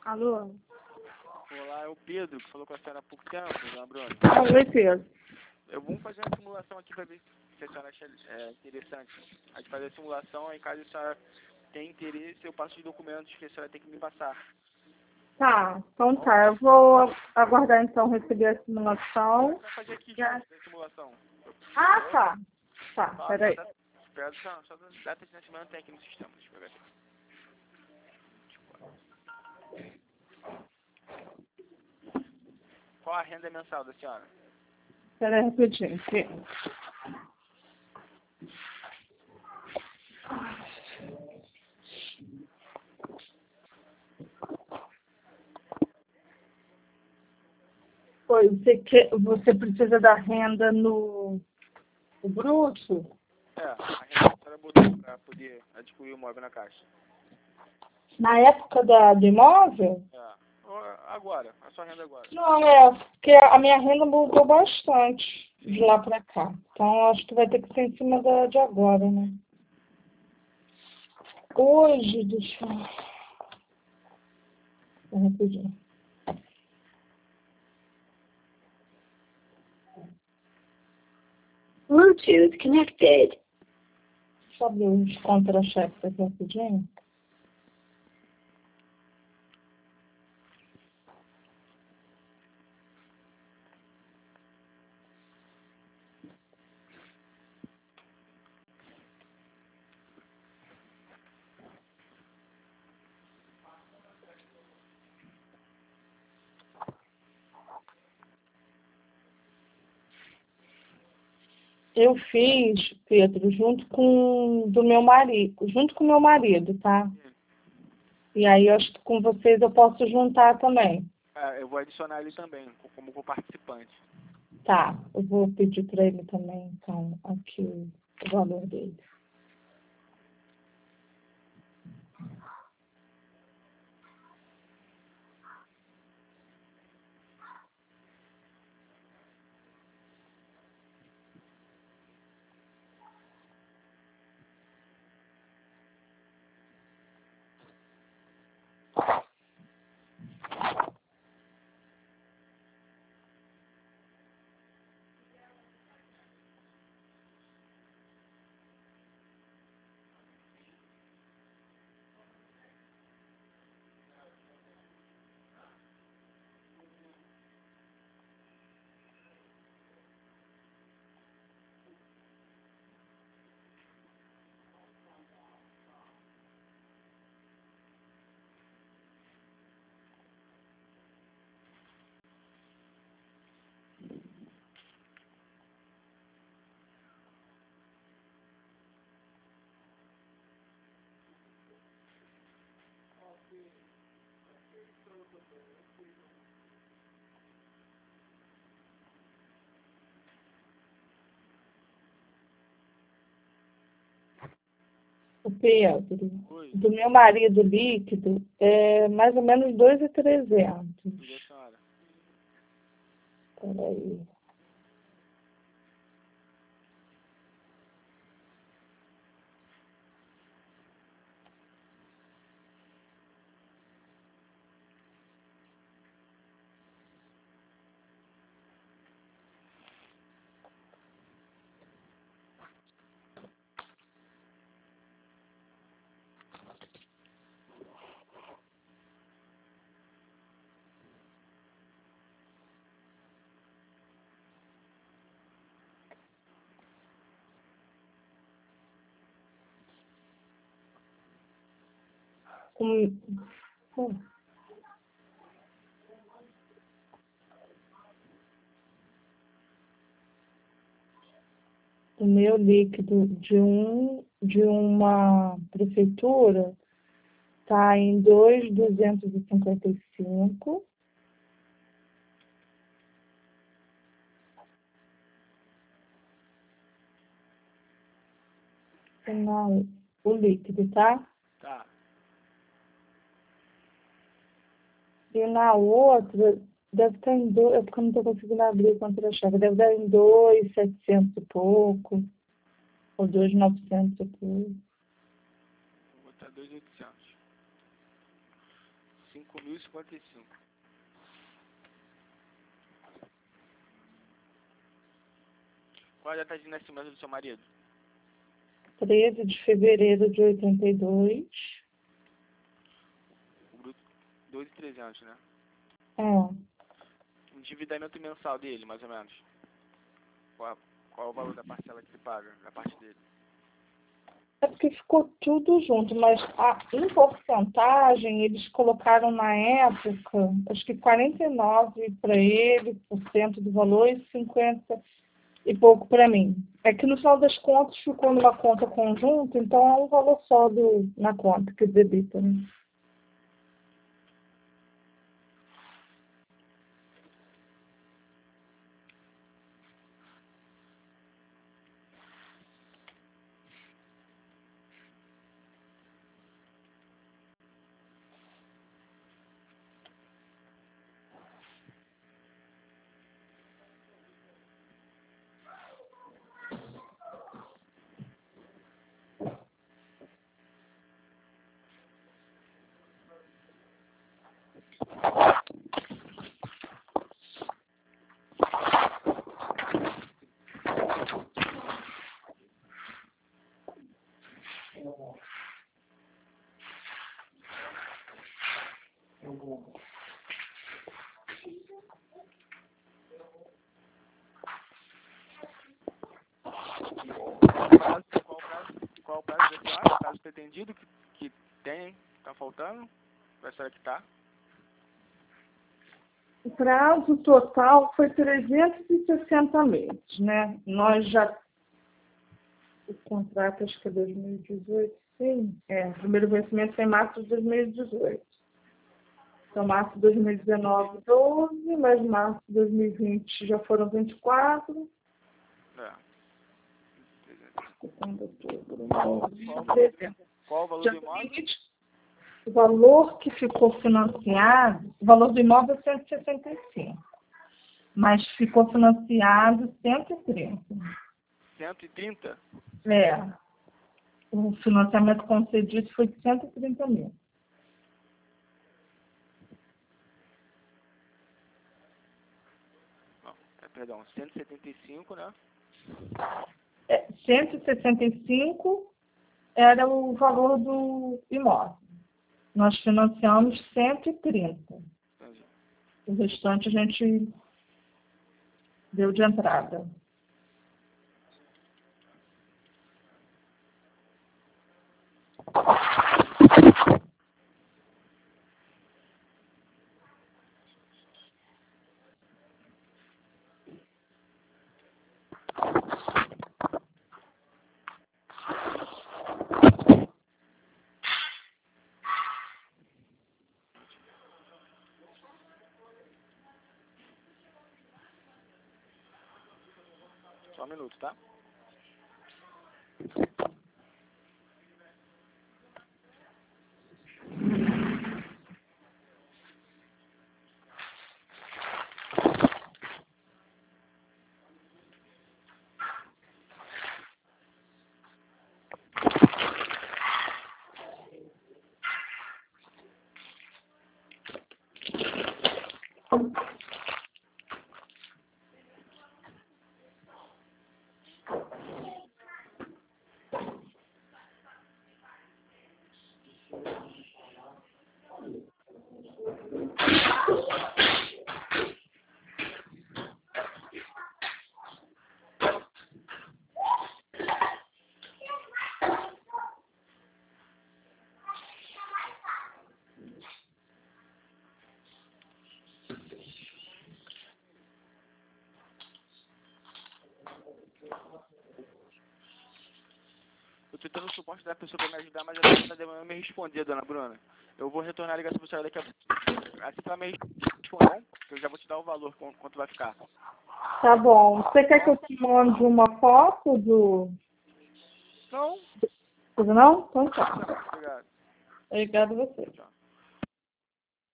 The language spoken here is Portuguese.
Alô? Olá, é o Pedro, que falou com a senhora há pouco tempo, dona Bruna. Oi, Pedro. Vamos fazer uma simulação aqui para ver se a senhora acha interessante. A gente faz a simulação, aí caso a senhora tenha interesse, eu passo os documentos que a senhora tem que me passar. Tá, então tá. Eu vou aguardar então receber a simulação. Vai fazer aqui já a simulação. Ah, tá. Tá, peraí. Espera, só da data de nascimento tem aqui no sistema. Deixa eu pegar aqui. Qual a renda mensal da senhora? Peraí rapidinho. Aqui. Oi, você precisa da renda no bruto? A renda que a senhora botou para poder adquirir o imóvel na Caixa. Na época do imóvel? Agora, a sua renda agora. Não, porque a minha renda mudou bastante de lá pra cá. Então, acho que vai ter que ser em cima de agora, né? Hoje, deixa eu... Rapidinho. Bluetooth connected. Deixa eu abrir os contra-cheques aqui rapidinho. Eu fiz, Pedro, junto com meu marido, tá? E aí, eu acho que com vocês eu posso juntar também. Eu vou adicionar ele também, como participante. Tá, eu vou pedir para ele também, então, aqui o valor dele. O Pedro, do meu marido líquido, é mais ou menos 2.300. Peraí. O meu líquido de uma prefeitura está em 2.255. Não, o líquido, tá? Tá. E na outra, deve estar em 2, é porque eu não estou conseguindo abrir o contra-cheque, deve dar em 2.700 e pouco, ou 2.900 e pouco. Vou botar 2.800. 5.055. Qual a data de nascimento do seu marido? 13 de fevereiro de 82. O bruto, 2.300, né? É. Endividamento mensal dele, mais ou menos. Qual é o valor da parcela que ele paga, da parte dele? É porque ficou tudo junto, mas em porcentagem eles colocaram na época, acho que 49% para ele, por cento do valor, e 50 e pouco para mim. É que no final das contas ficou numa conta conjunta, então é um valor só na conta que debita, né? Qual o prazo desse ano? O prazo pretendido que tem, tá faltando? Vai ser que tá? O prazo total foi 360 meses, né? Nós já... O contrato, acho que é 2018, sim. O primeiro vencimento foi em março de 2018. Então, março de 2019, 12, mas março de 2020 já foram 24. Setembro, outubro, novembro, dezembro. Qual o valor do imóvel? O valor que ficou financiado, o valor do imóvel é 165, mas ficou financiado 130. 130? O financiamento concedido foi de 130 mil. Não, perdão, 175, né? 165 era o valor do imóvel. Nós financiamos 130. Entendi. O restante a gente deu de entrada. Só um minuto, tá? Eu tô tentando o suporte da pessoa para me ajudar, mas ela não está demorando me responder, dona Bruna. Eu vou retornar a ligação para a senhora daqui a pouco. Assim ela me responder, eu já vou te dar o valor, quanto vai ficar. Tá bom. Você quer que eu te mande uma foto do... Não. Não? Então tá. Obrigado. Obrigado a você. Tchau.